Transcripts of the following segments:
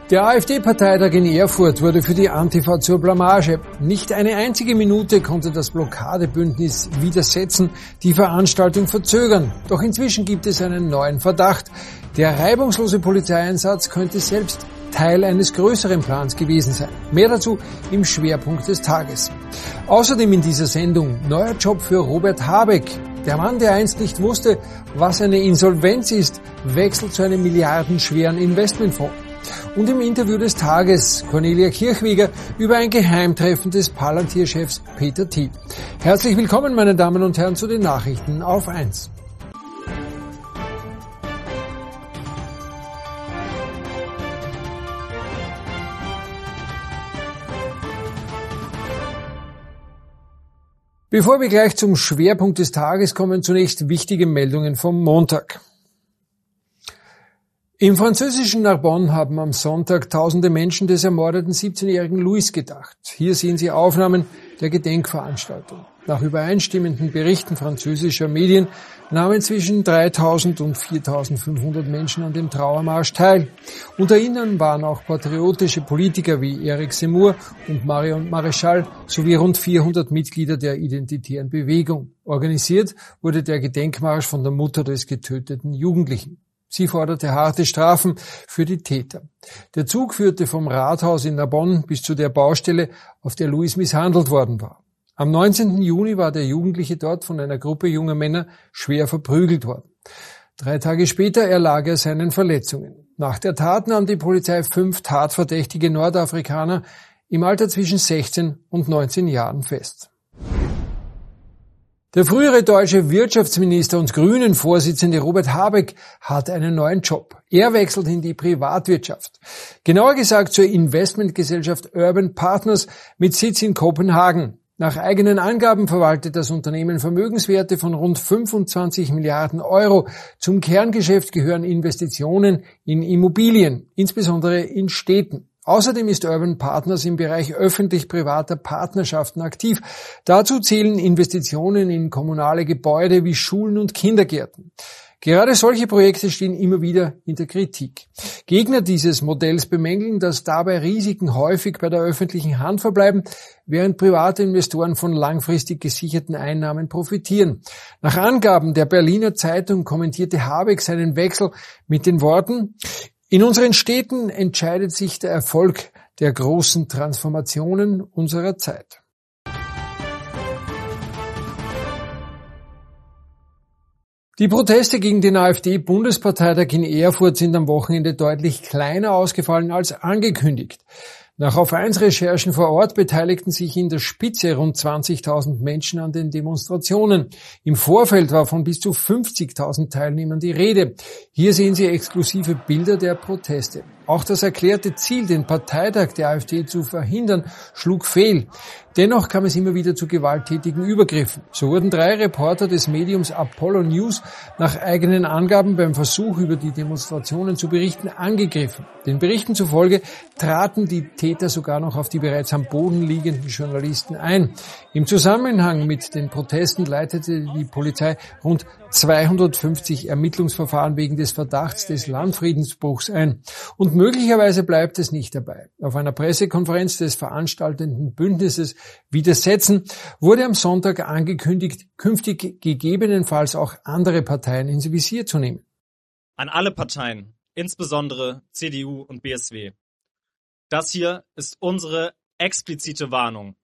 Der AfD-Parteitag in Erfurt wurde für die Antifa zur Blamage. Nicht eine einzige Minute konnte das Blockadebündnis widersetzen, die Veranstaltung verzögern. Doch inzwischen gibt es einen neuen Verdacht. Der reibungslose Polizeieinsatz könnte selbst Teil eines größeren Plans gewesen sein. Mehr dazu im Schwerpunkt des Tages. Außerdem in dieser Sendung neuer Job für Robert Habeck. Der Mann, der einst nicht wusste, was eine Insolvenz ist, wechselt zu einem milliardenschweren Investmentfonds. Und im Interview des Tages Cornelia Kirchweger über ein Geheimtreffen des Palantir-Chefs Peter Thiel. Herzlich willkommen, meine Damen und Herren, zu den Nachrichten auf 1. Bevor wir gleich zum Schwerpunkt des Tages kommen, zunächst wichtige Meldungen vom Montag. Im französischen Narbonne haben am Sonntag tausende Menschen des ermordeten 17-jährigen Louis gedacht. Hier sehen Sie Aufnahmen der Gedenkveranstaltung. Nach übereinstimmenden Berichten französischer Medien nahmen zwischen 3.000 und 4.500 Menschen an dem Trauermarsch teil. Unter ihnen waren auch patriotische Politiker wie Eric Zemmour und Marion Maréchal sowie rund 400 Mitglieder der Identitären Bewegung. Organisiert wurde der Gedenkmarsch von der Mutter des getöteten Jugendlichen. Sie forderte harte Strafen für die Täter. Der Zug führte vom Rathaus in Narbonne bis zu der Baustelle, auf der Louis misshandelt worden war. Am 19. Juni war der Jugendliche dort von einer Gruppe junger Männer schwer verprügelt worden. 3 Tage später erlag er seinen Verletzungen. Nach der Tat nahm die Polizei 5 tatverdächtige Nordafrikaner im Alter zwischen 16 und 19 Jahren fest. Der frühere deutsche Wirtschaftsminister und Grünen-Vorsitzende Robert Habeck hat einen neuen Job. Er wechselt in die Privatwirtschaft. Genauer gesagt zur Investmentgesellschaft Urban Partners mit Sitz in Kopenhagen. Nach eigenen Angaben verwaltet das Unternehmen Vermögenswerte von rund 25 Milliarden Euro. Zum Kerngeschäft gehören Investitionen in Immobilien, insbesondere in Städten. Außerdem ist Urban Partners im Bereich öffentlich-privater Partnerschaften aktiv. Dazu zählen Investitionen in kommunale Gebäude wie Schulen und Kindergärten. Gerade solche Projekte stehen immer wieder in der Kritik. Gegner dieses Modells bemängeln, dass dabei Risiken häufig bei der öffentlichen Hand verbleiben, während private Investoren von langfristig gesicherten Einnahmen profitieren. Nach Angaben der Berliner Zeitung kommentierte Habeck seinen Wechsel mit den Worten: In unseren Städten entscheidet sich der Erfolg der großen Transformationen unserer Zeit. Die Proteste gegen den AfD-Bundesparteitag in Erfurt sind am Wochenende deutlich kleiner ausgefallen als angekündigt. Nach Auf1-Recherchen vor Ort beteiligten sich in der Spitze rund 20.000 Menschen an den Demonstrationen. Im Vorfeld war von bis zu 50.000 Teilnehmern die Rede. Hier sehen Sie exklusive Bilder der Proteste. Auch das erklärte Ziel, den Parteitag der AfD zu verhindern, schlug fehl. Dennoch kam es immer wieder zu gewalttätigen Übergriffen. So wurden 3 Reporter des Mediums Apollo News nach eigenen Angaben beim Versuch, über die Demonstrationen zu berichten, angegriffen. Den Berichten zufolge traten die Täter sogar noch auf die bereits am Boden liegenden Journalisten ein. Im Zusammenhang mit den Protesten leitete die Polizei rund 250 Ermittlungsverfahren wegen des Verdachts des Landfriedensbruchs ein. Und möglicherweise bleibt es nicht dabei. Auf einer Pressekonferenz des veranstaltenden Bündnisses Widersetzen wurde am Sonntag angekündigt, künftig gegebenenfalls auch andere Parteien ins Visier zu nehmen. An alle Parteien, insbesondere CDU und BSW. Das hier ist unsere explizite Warnung.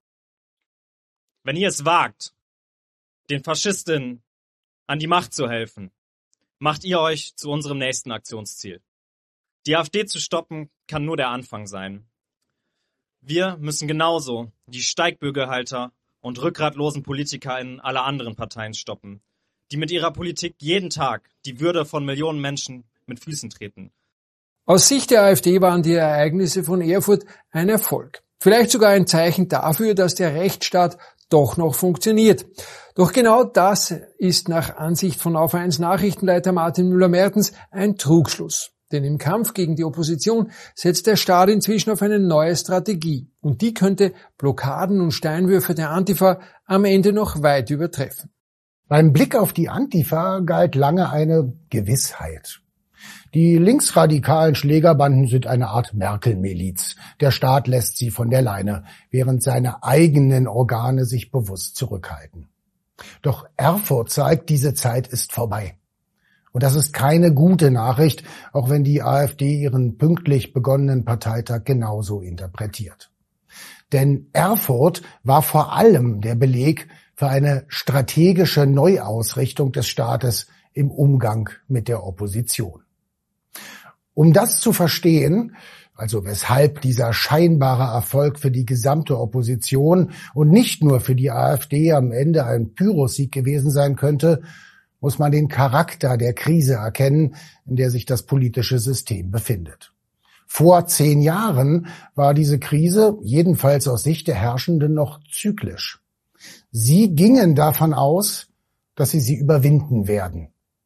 Wenn ihr es wagt, den Faschistinnen an die Macht zu helfen, macht ihr euch zu unserem nächsten Aktionsziel. Die AfD zu stoppen, kann nur der Anfang sein. Wir müssen genauso die Steigbügelhalter und rückgratlosen PolitikerInnen aller anderen Parteien stoppen, die mit ihrer Politik jeden Tag die Würde von Millionen Menschen mit Füßen treten. Aus Sicht der AfD waren die Ereignisse von Erfurt ein Erfolg. Vielleicht sogar ein Zeichen dafür, dass der Rechtsstaat doch noch funktioniert. Doch genau das ist nach Ansicht von Auf1 Nachrichtenleiter Martin Müller-Mertens ein Trugschluss. Denn im Kampf gegen die Opposition setzt der Staat inzwischen auf eine neue Strategie. Und die könnte Blockaden und Steinwürfe der Antifa am Ende noch weit übertreffen. Beim Blick auf die Antifa galt lange eine Gewissheit. Die linksradikalen Schlägerbanden sind eine Art Merkel-Miliz. Der Staat lässt sie von der Leine, während seine eigenen Organe sich bewusst zurückhalten. Doch Erfurt zeigt, diese Zeit ist vorbei. Und das ist keine gute Nachricht, auch wenn die AfD ihren pünktlich begonnenen Parteitag genauso interpretiert. Denn Erfurt war vor allem der Beleg für eine strategische Neuausrichtung des Staates im Umgang mit der Opposition. Um das zu verstehen, also weshalb dieser scheinbare Erfolg für die gesamte Opposition und nicht nur für die AfD am Ende ein Pyrrhussieg gewesen sein könnte, muss man den Charakter der Krise erkennen, in der sich das politische System befindet. Vor 10 Jahren war diese Krise, jedenfalls aus Sicht der Herrschenden, noch zyklisch. Sie gingen davon aus, dass sie überwinden werden.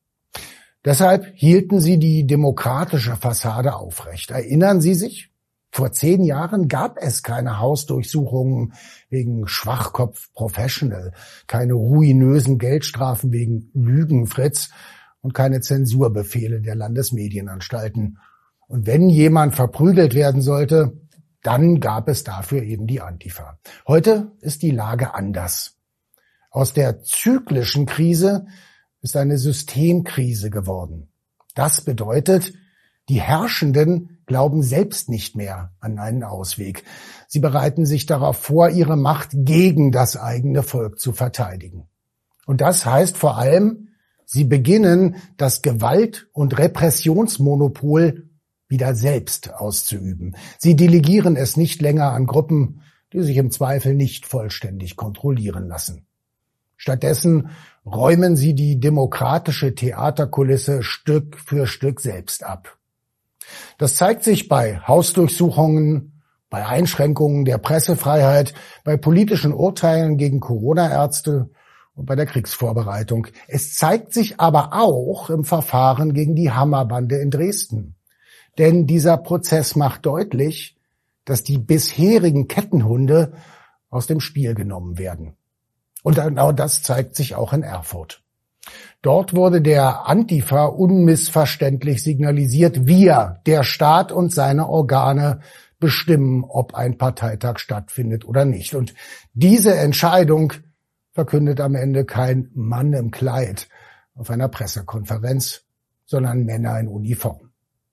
Deshalb hielten sie die demokratische Fassade aufrecht. Erinnern Sie sich? Vor 10 Jahren gab es keine Hausdurchsuchungen wegen Schwachkopf Professional, keine ruinösen Geldstrafen wegen Lügenfritz und keine Zensurbefehle der Landesmedienanstalten. Und wenn jemand verprügelt werden sollte, dann gab es dafür eben die Antifa. Heute ist die Lage anders. Aus der zyklischen Krise ist eine Systemkrise geworden. Das bedeutet, die Herrschenden glauben selbst nicht mehr an einen Ausweg. Sie bereiten sich darauf vor, ihre Macht gegen das eigene Volk zu verteidigen. Und das heißt vor allem, sie beginnen, das Gewalt- und Repressionsmonopol wieder selbst auszuüben. Sie delegieren es nicht länger an Gruppen, die sich im Zweifel nicht vollständig kontrollieren lassen. Stattdessen räumen sie die demokratische Theaterkulisse Stück für Stück selbst ab. Das zeigt sich bei Hausdurchsuchungen, bei Einschränkungen der Pressefreiheit, bei politischen Urteilen gegen Corona-Ärzte und bei der Kriegsvorbereitung. Es zeigt sich aber auch im Verfahren gegen die Hammerbande in Dresden. Denn dieser Prozess macht deutlich, dass die bisherigen Kettenhunde aus dem Spiel genommen werden. Und genau das zeigt sich auch in Erfurt. Dort wurde der Antifa unmissverständlich signalisiert, wir, der Staat und seine Organe, bestimmen, ob ein Parteitag stattfindet oder nicht. Und diese Entscheidung verkündet am Ende kein Mann im Kleid auf einer Pressekonferenz, sondern Männer in Uniform.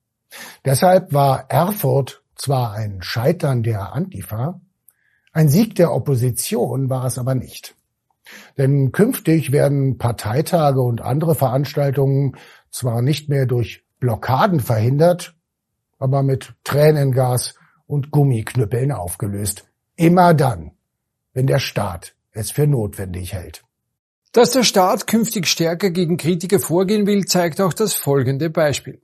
Deshalb war Erfurt zwar ein Scheitern der Antifa, ein Sieg der Opposition war es aber nicht. Denn künftig werden Parteitage und andere Veranstaltungen zwar nicht mehr durch Blockaden verhindert, aber mit Tränengas und Gummiknüppeln aufgelöst. Immer dann, wenn der Staat es für notwendig hält. Dass der Staat künftig stärker gegen Kritiker vorgehen will, zeigt auch das folgende Beispiel.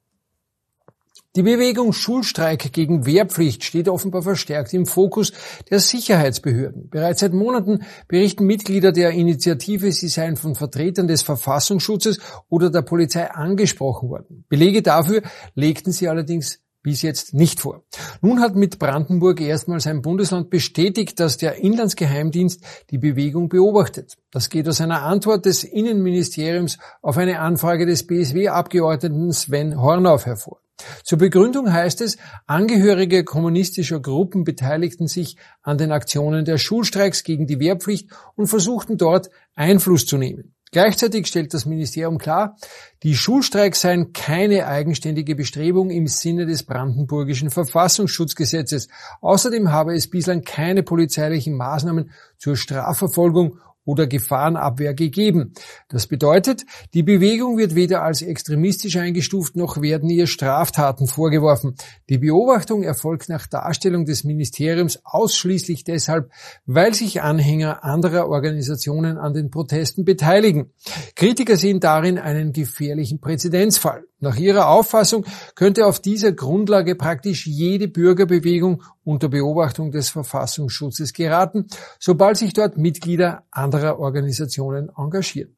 Die Bewegung Schulstreik gegen Wehrpflicht steht offenbar verstärkt im Fokus der Sicherheitsbehörden. Bereits seit Monaten berichten Mitglieder der Initiative, sie seien von Vertretern des Verfassungsschutzes oder der Polizei angesprochen worden. Belege dafür legten sie allerdings bis jetzt nicht vor. Nun hat mit Brandenburg erstmals ein Bundesland bestätigt, dass der Inlandsgeheimdienst die Bewegung beobachtet. Das geht aus einer Antwort des Innenministeriums auf eine Anfrage des BSW-Abgeordneten Sven Hornauf hervor. Zur Begründung heißt es, Angehörige kommunistischer Gruppen beteiligten sich an den Aktionen der Schulstreiks gegen die Wehrpflicht und versuchten dort Einfluss zu nehmen. Gleichzeitig stellt das Ministerium klar, die Schulstreiks seien keine eigenständige Bestrebung im Sinne des brandenburgischen Verfassungsschutzgesetzes. Außerdem habe es bislang keine polizeilichen Maßnahmen zur Strafverfolgung oder Gefahrenabwehr gegeben. Das bedeutet, die Bewegung wird weder als extremistisch eingestuft, noch werden ihr Straftaten vorgeworfen. Die Beobachtung erfolgt nach Darstellung des Ministeriums ausschließlich deshalb, weil sich Anhänger anderer Organisationen an den Protesten beteiligen. Kritiker sehen darin einen gefährlichen Präzedenzfall. Nach ihrer Auffassung könnte auf dieser Grundlage praktisch jede Bürgerbewegung unter Beobachtung des Verfassungsschutzes geraten, sobald sich dort Mitglieder anderer Organisationen engagieren.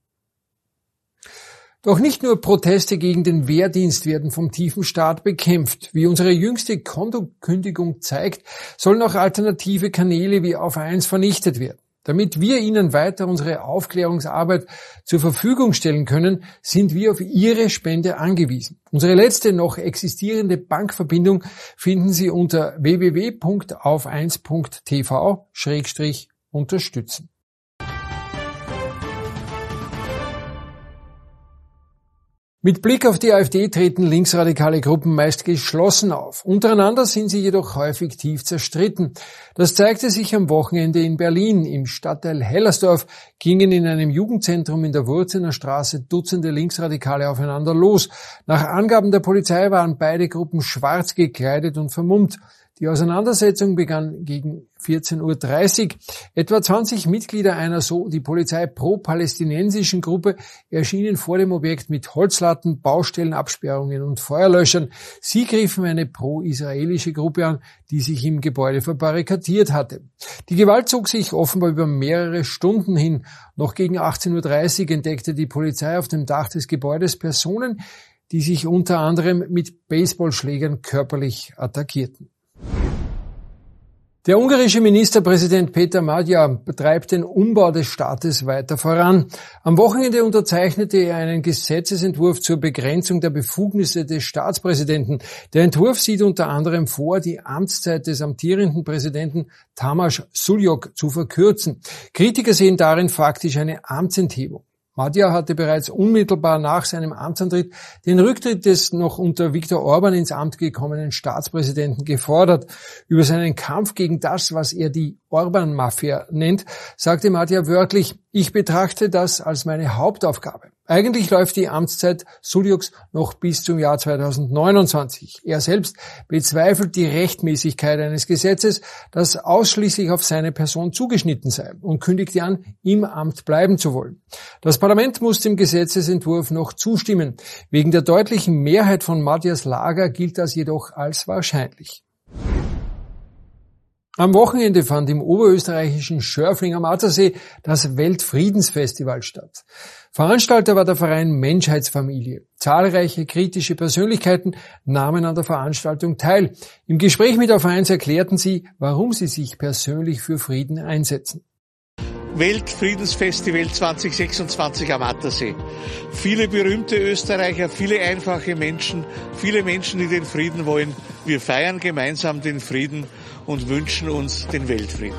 Doch nicht nur Proteste gegen den Wehrdienst werden vom tiefen Staat bekämpft. Wie unsere jüngste Kontokündigung zeigt, sollen auch alternative Kanäle wie Auf1 vernichtet werden. Damit wir Ihnen weiter unsere Aufklärungsarbeit zur Verfügung stellen können, sind wir auf Ihre Spende angewiesen. Unsere letzte noch existierende Bankverbindung finden Sie unter www.auf1.tv/unterstützen. Mit Blick auf die AfD treten linksradikale Gruppen meist geschlossen auf. Untereinander sind sie jedoch häufig tief zerstritten. Das zeigte sich am Wochenende in Berlin. Im Stadtteil Hellersdorf gingen in einem Jugendzentrum in der Wurzener Straße Dutzende Linksradikale aufeinander los. Nach Angaben der Polizei waren beide Gruppen schwarz gekleidet und vermummt. Die Auseinandersetzung begann gegen 14:30 Uhr. Etwa 20 Mitglieder einer, so die Polizei, pro-palästinensischen Gruppe erschienen vor dem Objekt mit Holzlatten, Baustellenabsperrungen und Feuerlöschern. Sie griffen eine pro-israelische Gruppe an, die sich im Gebäude verbarrikadiert hatte. Die Gewalt zog sich offenbar über mehrere Stunden hin. Noch gegen 18:30 Uhr entdeckte die Polizei auf dem Dach des Gebäudes Personen, die sich unter anderem mit Baseballschlägern körperlich attackierten. Der ungarische Ministerpräsident Peter Magyar treibt den Umbau des Staates weiter voran. Am Wochenende unterzeichnete er einen Gesetzesentwurf zur Begrenzung der Befugnisse des Staatspräsidenten. Der Entwurf sieht unter anderem vor, die Amtszeit des amtierenden Präsidenten Tamás Sullyk zu verkürzen. Kritiker sehen darin faktisch eine Amtsenthebung. Magyar hatte bereits unmittelbar nach seinem Amtsantritt den Rücktritt des noch unter Viktor Orban ins Amt gekommenen Staatspräsidenten gefordert. Über seinen Kampf gegen das, was er die Orban-Mafia nennt, sagte Magyar wörtlich: Ich betrachte das als meine Hauptaufgabe. Eigentlich läuft die Amtszeit Sullyks noch bis zum Jahr 2029. Er selbst bezweifelt die Rechtmäßigkeit eines Gesetzes, das ausschließlich auf seine Person zugeschnitten sei, und kündigte an, im Amt bleiben zu wollen. Das Parlament muss dem Gesetzesentwurf noch zustimmen. Wegen der deutlichen Mehrheit von Magyars Lager gilt das jedoch als wahrscheinlich. Am Wochenende fand im oberösterreichischen Schörfling am Attersee das Weltfriedensfestival statt. Veranstalter war der Verein Menschheitsfamilie. Zahlreiche kritische Persönlichkeiten nahmen an der Veranstaltung teil. Im Gespräch mit Auf1 erklärten sie, warum sie sich persönlich für Frieden einsetzen. Weltfriedensfestival 2026 am Attersee. Viele berühmte Österreicher, viele einfache Menschen, viele Menschen, die den Frieden wollen. Wir feiern gemeinsam den Frieden und wünschen uns den Weltfrieden.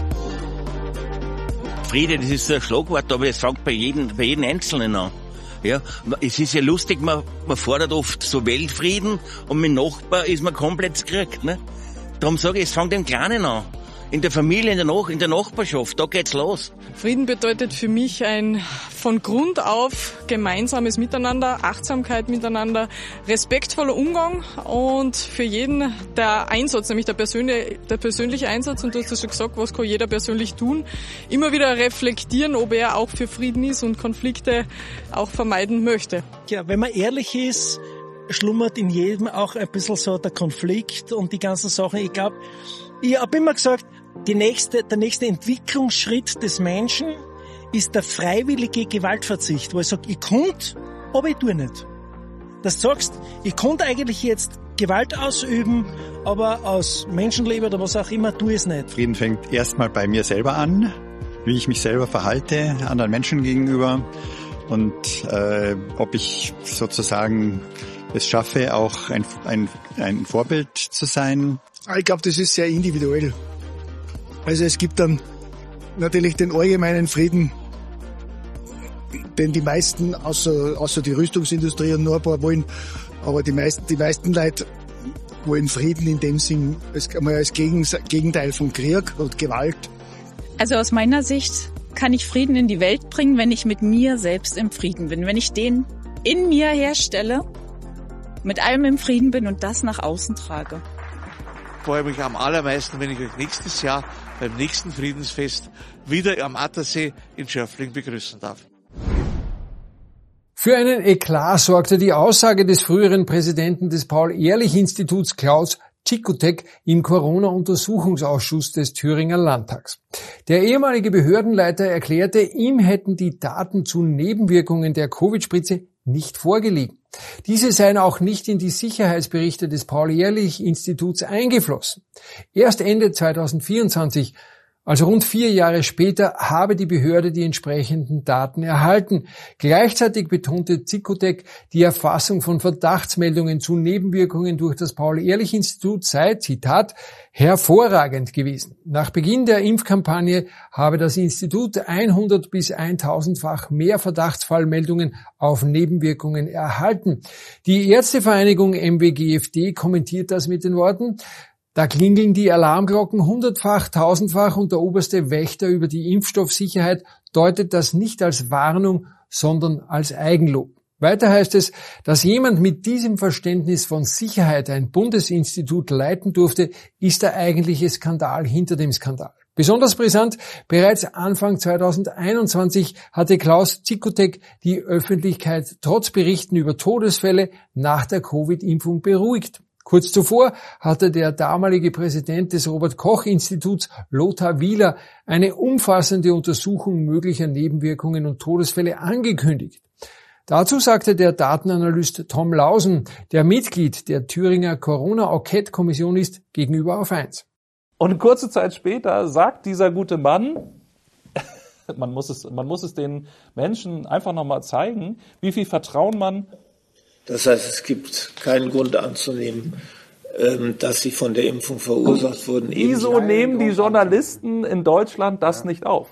Friede, das ist so ein Schlagwort, aber es fängt bei jedem Einzelnen an. Ja, es ist ja lustig, man fordert oft so Weltfrieden und mit Nachbar ist man komplett gekriegt, ne? Darum sage ich, es fängt im Kleinen an. In der Familie, in der Nachbarschaft, da geht's los. Frieden bedeutet für mich ein von Grund auf gemeinsames Miteinander, Achtsamkeit miteinander, respektvoller Umgang und für jeden der Einsatz, nämlich der persönliche Einsatz, und du hast es schon gesagt, was kann jeder persönlich tun, immer wieder reflektieren, ob er auch für Frieden ist und Konflikte auch vermeiden möchte. Ja, wenn man ehrlich ist, schlummert in jedem auch ein bisschen so der Konflikt und die ganzen Sachen. Ich habe immer gesagt, der nächste Entwicklungsschritt des Menschen ist der freiwillige Gewaltverzicht, wo ich sage, ich konnte, aber ich tue nicht. Dass du sagst, ich konnte eigentlich jetzt Gewalt ausüben, aber aus Menschenleben oder was auch immer, tue ich es nicht. Frieden fängt erstmal bei mir selber an, wie ich mich selber verhalte, anderen Menschen gegenüber, und ob ich sozusagen es schaffe, auch ein Vorbild zu sein. Ich glaube, das ist sehr individuell. Also es gibt dann natürlich den allgemeinen Frieden, den die meisten, außer die Rüstungsindustrie und nur ein paar wollen, aber die meisten Leute wollen Frieden in dem Sinn als Gegenteil von Krieg und Gewalt. Also aus meiner Sicht kann ich Frieden in die Welt bringen, wenn ich mit mir selbst im Frieden bin, wenn ich den in mir herstelle, mit allem im Frieden bin und das nach außen trage. Ich freue mich am allermeisten, wenn ich euch nächstes Jahr beim nächsten Friedensfest wieder am Attersee in Schörfling begrüßen darf. Für einen Eklat sorgte die Aussage des früheren Präsidenten des Paul-Ehrlich-Instituts Klaus Cicutek im Corona-Untersuchungsausschuss des Thüringer Landtags. Der ehemalige Behördenleiter erklärte, ihm hätten die Daten zu Nebenwirkungen der Covid-Spritze nicht vorgelegen. Diese seien auch nicht in die Sicherheitsberichte des Paul-Ehrlich-Instituts eingeflossen. Erst Ende 2024, Also rund 4 Jahre später habe die Behörde die entsprechenden Daten erhalten. Gleichzeitig betonte Zykotec, die Erfassung von Verdachtsmeldungen zu Nebenwirkungen durch das Paul-Ehrlich-Institut sei, Zitat, hervorragend gewesen. Nach Beginn der Impfkampagne habe das Institut 100 bis 1000-fach mehr Verdachtsfallmeldungen auf Nebenwirkungen erhalten. Die Ärztevereinigung MWGFD kommentiert das mit den Worten: Da klingeln die Alarmglocken 100-fach, 1000-fach und der oberste Wächter über die Impfstoffsicherheit deutet das nicht als Warnung, sondern als Eigenlob. Weiter heißt es, dass jemand mit diesem Verständnis von Sicherheit ein Bundesinstitut leiten durfte, ist der eigentliche Skandal hinter dem Skandal. Besonders brisant, bereits Anfang 2021 hatte Klaus Zykotec die Öffentlichkeit trotz Berichten über Todesfälle nach der Covid-Impfung beruhigt. Kurz zuvor hatte der damalige Präsident des Robert-Koch-Instituts, Lothar Wieler, eine umfassende Untersuchung möglicher Nebenwirkungen und Todesfälle angekündigt. Dazu sagte der Datenanalyst Tom Lausen, der Mitglied der Thüringer Corona-Enquete-Kommission ist, gegenüber auf 1. Und kurze Zeit später sagt dieser gute Mann, man muss es den Menschen einfach nochmal zeigen, wie viel Vertrauen man. Das heißt, es gibt keinen Grund anzunehmen, dass sie von der Impfung verursacht wurden. Wieso nehmen die Journalisten in Deutschland das nicht auf?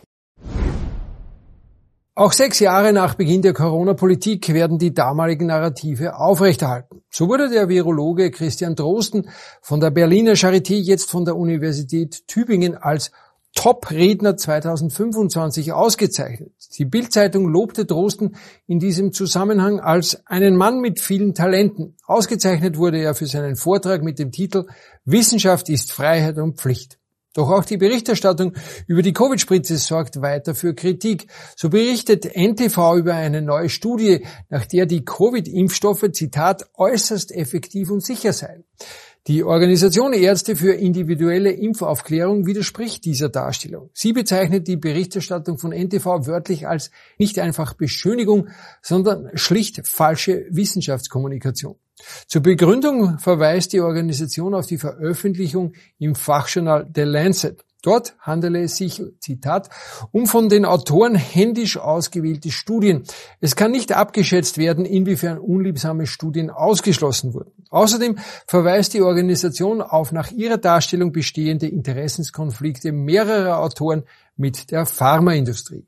Auch 6 Jahre nach Beginn der Corona-Politik werden die damaligen Narrative aufrechterhalten. So wurde der Virologe Christian Drosten von der Berliner Charité, jetzt von der Universität Tübingen, als Top-Redner 2025 ausgezeichnet. Die Bild-Zeitung lobte Drosten in diesem Zusammenhang als einen Mann mit vielen Talenten. Ausgezeichnet wurde er für seinen Vortrag mit dem Titel »Wissenschaft ist Freiheit und Pflicht«. Doch auch die Berichterstattung über die Covid-Spritze sorgt weiter für Kritik. So berichtet NTV über eine neue Studie, nach der die Covid-Impfstoffe, Zitat, äußerst effektiv und sicher seien. Die Organisation Ärzte für individuelle Impfaufklärung widerspricht dieser Darstellung. Sie bezeichnet die Berichterstattung von NTV wörtlich als nicht einfach Beschönigung, sondern schlicht falsche Wissenschaftskommunikation. Zur Begründung verweist die Organisation auf die Veröffentlichung im Fachjournal The Lancet. Dort handele es sich, Zitat, um von den Autoren händisch ausgewählte Studien. Es kann nicht abgeschätzt werden, inwiefern unliebsame Studien ausgeschlossen wurden. Außerdem verweist die Organisation auf nach ihrer Darstellung bestehende Interessenskonflikte mehrerer Autoren mit der Pharmaindustrie.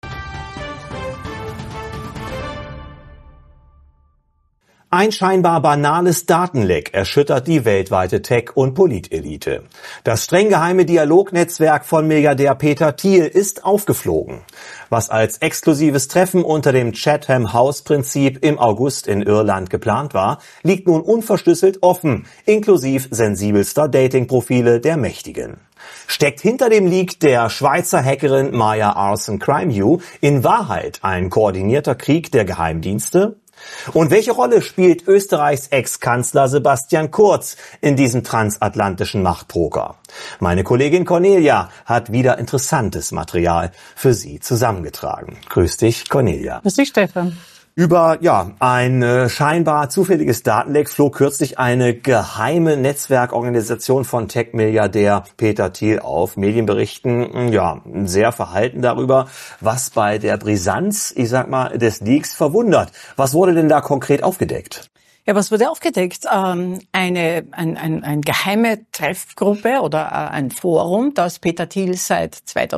Ein scheinbar banales Datenleck erschüttert die weltweite Tech- und Politelite. Das streng geheime Dialognetzwerk von Milliardär Peter Thiel ist aufgeflogen. Was als exklusives Treffen unter dem Chatham-House-Prinzip im August in Irland geplant war, liegt nun unverschlüsselt offen, inklusive sensibelster Datingprofile der Mächtigen. Steckt hinter dem Leak der Schweizer Hackerin Maya Arson Crimeview in Wahrheit ein koordinierter Krieg der Geheimdienste? Und welche Rolle spielt Österreichs Ex-Kanzler Sebastian Kurz in diesem transatlantischen Machtpoker? Meine Kollegin Cornelia hat wieder interessantes Material für Sie zusammengetragen. Grüß dich, Cornelia. Grüß dich, Stefan. Über ein scheinbar zufälliges Datenleck flog kürzlich eine geheime Netzwerkorganisation von Tech-Milliardär Peter Thiel auf. Medien berichten sehr verhalten darüber, was bei der Brisanz, des Leaks verwundert. Was wurde denn da konkret aufgedeckt? Ja, was wurde aufgedeckt? Eine geheime Treffgruppe oder ein Forum, das Peter Thiel seit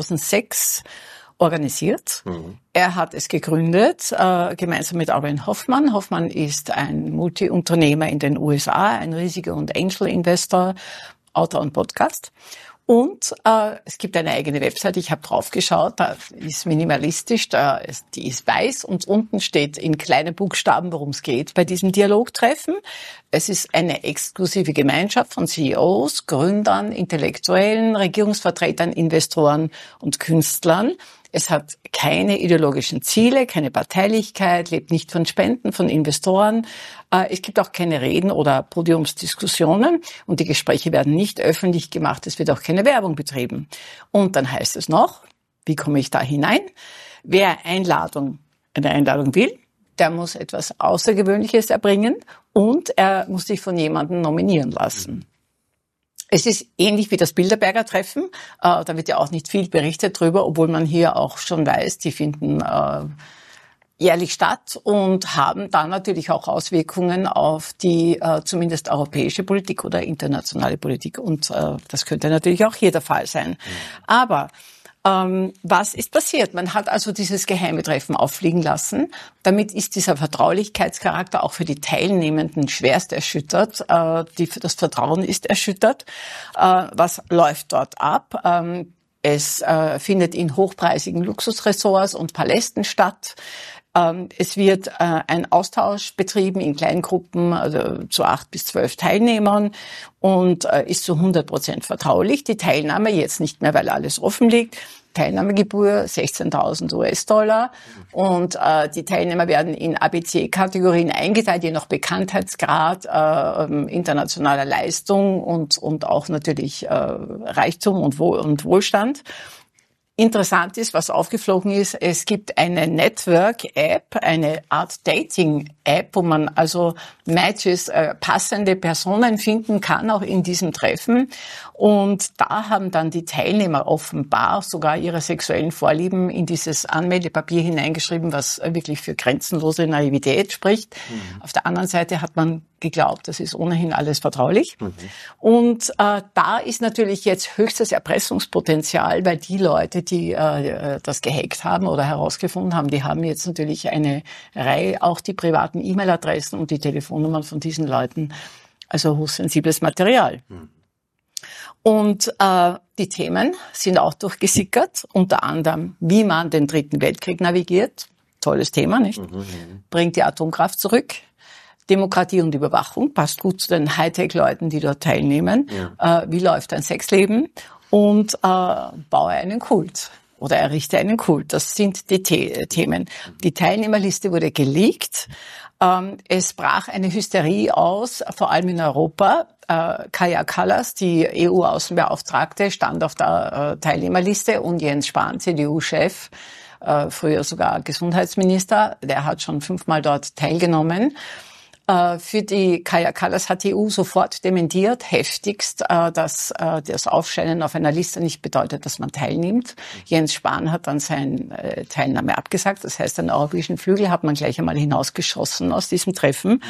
2006 organisiert. Er hat es gegründet, gemeinsam mit Arianne Hoffmann. Hoffmann ist ein Multi-Unternehmer in den USA, ein riesiger und Angel-Investor, Autor und Podcast. Und es gibt eine eigene Website, ich habe drauf geschaut, da ist minimalistisch, die ist weiß und unten steht in kleinen Buchstaben, worum es geht bei diesem Dialogtreffen. Es ist eine exklusive Gemeinschaft von CEOs, Gründern, Intellektuellen, Regierungsvertretern, Investoren und Künstlern. Es hat keine ideologischen Ziele, keine Parteilichkeit, lebt nicht von Spenden, von Investoren. Es gibt auch keine Reden oder Podiumsdiskussionen und die Gespräche werden nicht öffentlich gemacht. Es wird auch keine Werbung betrieben. Und dann heißt es noch, wie komme ich da hinein? Wer eine Einladung will, der muss etwas Außergewöhnliches erbringen und er muss sich von jemandem nominieren lassen. Es ist ähnlich wie das Bilderberger Treffen. Da wird ja auch nicht viel berichtet drüber, obwohl man hier auch schon weiß, die finden jährlich statt und haben dann natürlich auch Auswirkungen auf die zumindest europäische Politik oder internationale Politik. Und das könnte natürlich auch hier der Fall sein. Aber was ist passiert? Man hat also dieses geheime Treffen auffliegen lassen. Damit ist dieser Vertraulichkeitscharakter auch für die Teilnehmenden schwerst erschüttert. Das Vertrauen ist erschüttert. Was läuft dort ab? Es findet in hochpreisigen Luxusressorts und Palästen statt. Es wird ein Austausch betrieben in Kleingruppen, also zu 8 bis 12 Teilnehmern und ist zu 100% vertraulich. Die Teilnahme jetzt nicht mehr, weil alles offen liegt. Teilnahmegebühr 16.000 US-Dollar und die Teilnehmer werden in ABC-Kategorien eingeteilt, je nach Bekanntheitsgrad, internationaler Leistung und auch natürlich Reichtum und Wohlstand. Interessant ist, was aufgeflogen ist, es gibt eine Network-App, eine Art Dating-App, wo man also Matches, passende Personen finden kann, auch in diesem Treffen. Und da haben dann die Teilnehmer offenbar sogar ihre sexuellen Vorlieben in dieses Anmeldepapier hineingeschrieben, was wirklich für grenzenlose Naivität spricht. Auf der anderen Seite hat man geglaubt, das ist ohnehin alles vertraulich. Und da ist natürlich jetzt höchstes Erpressungspotenzial, weil die Leute, die das gehackt haben oder herausgefunden haben, die haben jetzt natürlich eine Reihe, auch die privaten E-Mail-Adressen und die Telefonnummern von diesen Leuten, also hochsensibles Material. Und die Themen sind auch durchgesickert, unter anderem, wie man den Dritten Weltkrieg navigiert. Tolles Thema, nicht? Bringt die Atomkraft zurück. Demokratie und Überwachung passt gut zu den Hightech-Leuten, die dort teilnehmen. Ja. Wie läuft ein Sexleben? Und baue einen Kult oder errichte einen Kult. Das sind die Themen. Die Teilnehmerliste wurde geleakt. Es brach eine Hysterie aus, vor allem in Europa. Kaja Kallas, die EU-Außenbeauftragte, stand auf der Teilnehmerliste und Jens Spahn, CDU-Chef, früher sogar Gesundheitsminister, der hat schon 5-mal dort teilgenommen. Für die Kaja Kallas hat die EU sofort dementiert, heftigst, dass das Aufscheinen auf einer Liste nicht bedeutet, dass man teilnimmt. Jens Spahn hat dann seine Teilnahme abgesagt. Das heißt, den europäischen Flügel hat man gleich einmal hinausgeschossen aus diesem Treffen.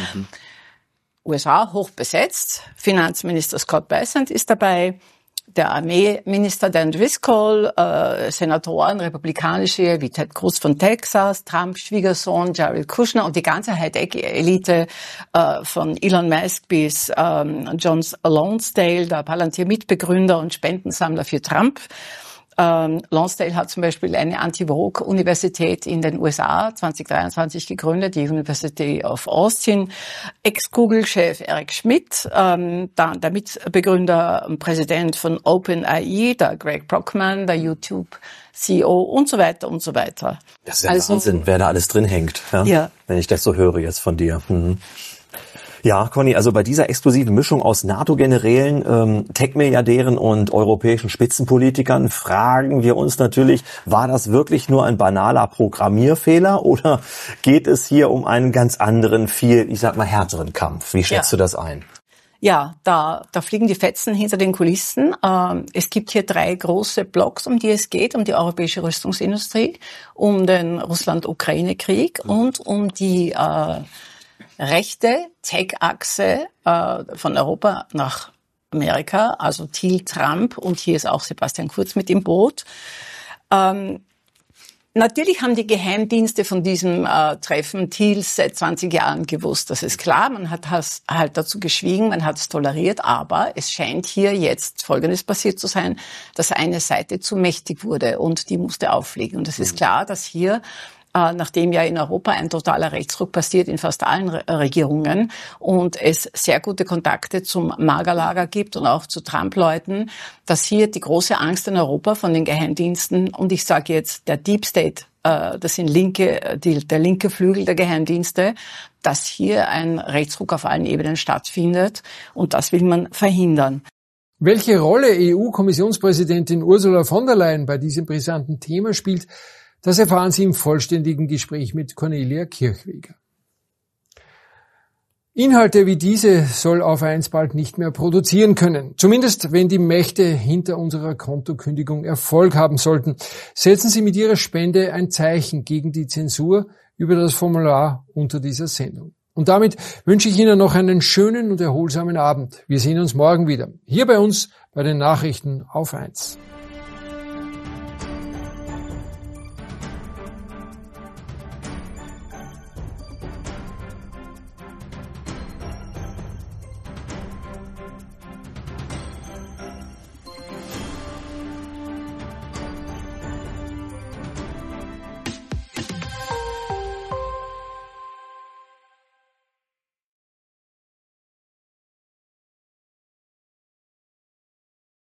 USA hoch besetzt. Finanzminister Scott Bessent ist dabei. Der Armeeminister Dan Driscoll, Senatoren, Republikanische wie Ted Cruz von Texas, Trump Schwiegersohn Jared Kushner und die ganze Hightech-Elite von Elon Musk bis John Lonsdale, der Palantir-Mitbegründer und Spendensammler für Trump. Lonsdale hat zum Beispiel eine Anti-Woke-Universität in den USA 2023 gegründet, die University of Austin. Ex-Google-Chef Eric Schmidt, dann der Mitbegründer und Präsident von OpenAI, der Greg Brockman, der YouTube-CEO und so weiter und so weiter. Das ist ja Wahnsinn, wer da alles drin hängt, ja? Wenn ich das so höre jetzt von dir. Ja, Conny, also bei dieser exklusiven Mischung aus NATO-Generälen, Tech-Milliardären und europäischen Spitzenpolitikern fragen wir uns natürlich, war das wirklich nur ein banaler Programmierfehler oder geht es hier um einen ganz anderen, viel, ich sag mal, härteren Kampf? Wie schätzt du das ein? Ja, da fliegen die Fetzen hinter den Kulissen. Es gibt hier 3 große Blocks, um die es geht, um die europäische Rüstungsindustrie, um den Russland-Ukraine-Krieg und um die rechte Tech-Achse von Europa nach Amerika, also Thiel, Trump und hier ist auch Sebastian Kurz mit im Boot. Natürlich haben die Geheimdienste von diesem Treffen Thiels seit 20 Jahren gewusst. Das ist klar, man hat halt dazu geschwiegen, man hat es toleriert, aber es scheint hier jetzt Folgendes passiert zu sein, dass eine Seite zu mächtig wurde und die musste auffliegen. Und es ist klar, dass hier nachdem ja in Europa ein totaler Rechtsruck passiert in fast allen Regierungen und es sehr gute Kontakte zum MAGA-Lager gibt und auch zu Trump-Leuten, dass hier die große Angst in Europa von den Geheimdiensten und ich sage jetzt der Deep State, das sind der linke Flügel der Geheimdienste, dass hier ein Rechtsruck auf allen Ebenen stattfindet und das will man verhindern. Welche Rolle EU-Kommissionspräsidentin Ursula von der Leyen bei diesem brisanten Thema spielt, das erfahren Sie im vollständigen Gespräch mit Cornelia Kirchweger. Inhalte wie diese soll Auf1 bald nicht mehr produzieren können. Zumindest wenn die Mächte hinter unserer Kontokündigung Erfolg haben sollten. Setzen Sie mit Ihrer Spende ein Zeichen gegen die Zensur über das Formular unter dieser Sendung. Und damit wünsche ich Ihnen noch einen schönen und erholsamen Abend. Wir sehen uns morgen wieder. Hier bei uns bei den Nachrichten auf 1.